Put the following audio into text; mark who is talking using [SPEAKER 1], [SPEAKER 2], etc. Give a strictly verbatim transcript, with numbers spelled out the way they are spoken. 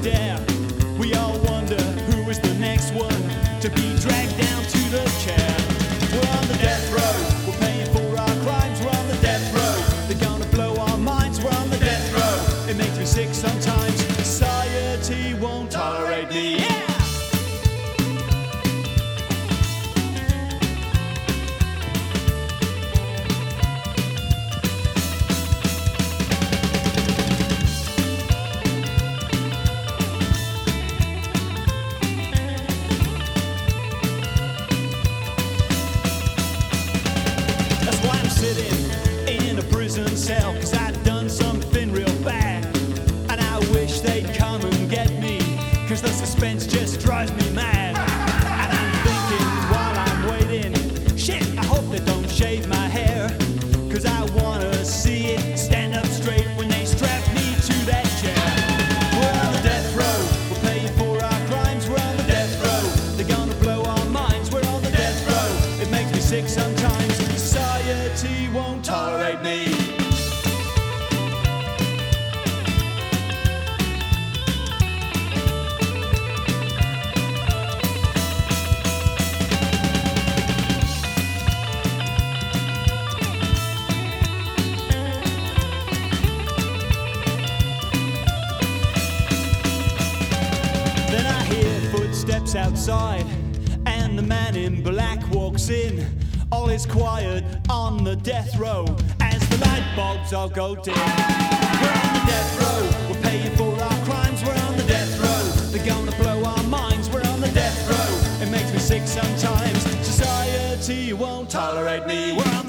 [SPEAKER 1] dare. We all wonder who is the next one to be dragged down to the chair. We're on the death row, we're paying for our crimes. We're on the death row, they're gonna blow our minds. We're on the death row, it makes me sick sometimes. Society won't tolerate me. Yeah! Sitting in a prison cell, cause I've done something real bad. And I wish they'd come and get me, cause the suspense just drives me mad. And I'm thinking while I'm waiting, shit, I hope they don't shave my hair, cause I wanna see it stand up straight when they strap me to that chair. We're on the death row, we're paying for our crimes. We're on the death row, they're gonna blow our minds. We're on the death row, it makes me sick sometimes. Society won't tolerate me. Then I hear footsteps outside, and the man in black walks in. All is quiet on the death row as the light bulbs all go dim. We're on the death row, we're paying for our crimes. We're on the death row, they're gonna blow our minds. We're on the death row, it makes me sick sometimes. Society won't tolerate me. We're on